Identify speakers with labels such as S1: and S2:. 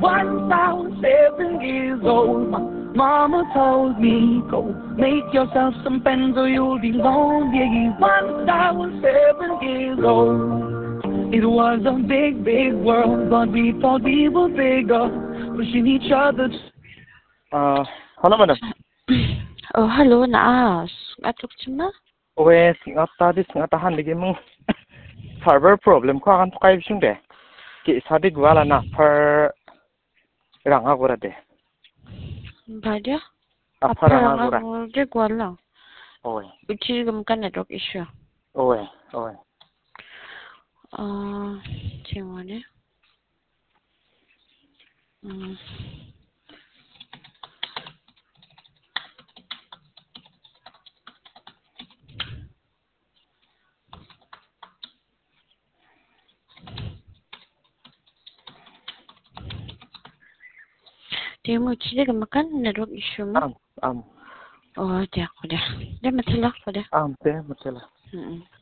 S1: Once I was 7 years old, my mama told me, go make yourself some friends or you'll be lonely. Once I was 7 years old, it was a big, big world, but we thought we were bigger, pushing each other.
S2: Hello, madam.
S3: Oh, hello, naas. Atuk chima?
S2: Oe, singata di singata handige mong server problem ko akan tukai bisung de. Ki sadik wala na per ranga gora de.
S3: Badia?
S2: Apa ranga gora?
S3: De gwala.
S2: Oe.
S3: Uchi gam kan network issue.
S2: Oe, oe.
S3: Chimone. Dia mau ciri makan network issue mah? Oh, dia aku dah. Dia mati lah, dah.
S2: Deh, mati lah.